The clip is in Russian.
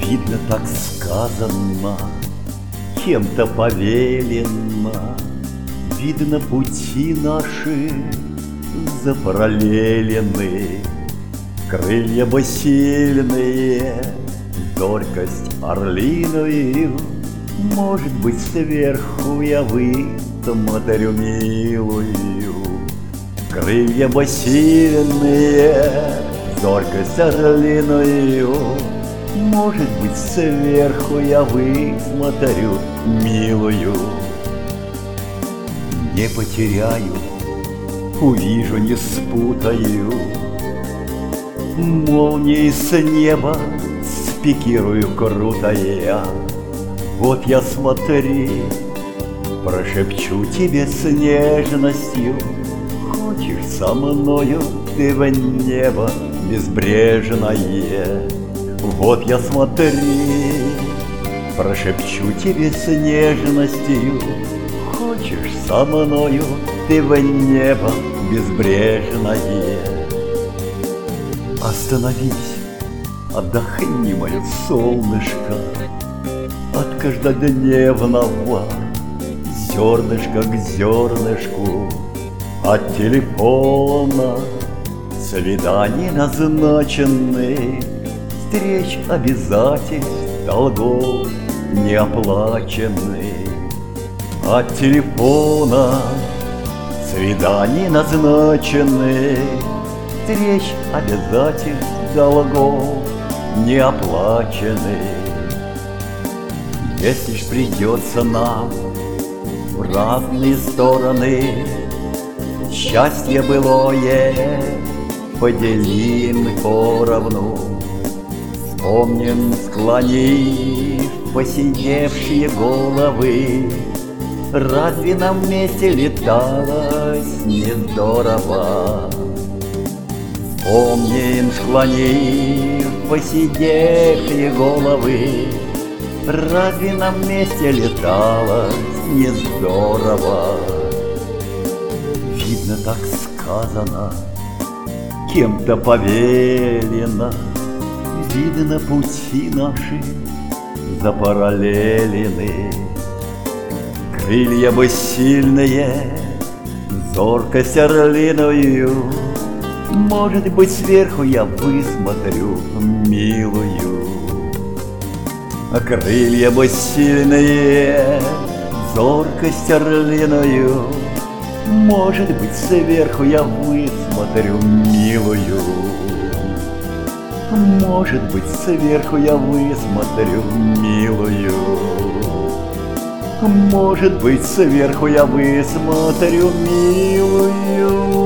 Видно, так сказано, кем-то повелено. Видно, пути наши запараллелены. Крылья бы сильные, зоркость орлиную, может быть, сверху я высмотрю милую. Крылья бы сильные, зоркость орлиную, может быть, сверху я высмотрю милую. Не потеряю, увижу, не спутаю, молнией с неба спикирую круто я. Вот я, смотри, прошепчу тебе с нежностью: хочешь со мною ты в небо безбрежное? Вот я, смотри, прошепчу тебе с нежностью: хочешь со мною ты в небо безбрежное? Остановись, отдохни, мое солнышко, от каждодневного зернышка к зернышку, от телефона свиданий назначенных, встреч обязательств, долгов неоплаченных. От телефона свиданий назначенных, встреч обязательств, долгов неоплаченных. Если ж придется нам в разные стороны счастье былое поделим поровну, вспомним, склонив посидевшие головы, разве нам вместе леталось не здорово? Вспомним, склонив посидевшие головы, разве нам вместе леталось не здорово? Видно, так сказано, кем-то повелено. Видно, пути наши запараллелены. Крылья бы сильные, зоркость орлиную, может быть, сверху я высмотрю милую. Крылья бы сильные, зоркость орлиную, может быть, сверху я высмотрю милую. Может быть, сверху я высмотрю милую. Может быть, сверху я высмотрю милую.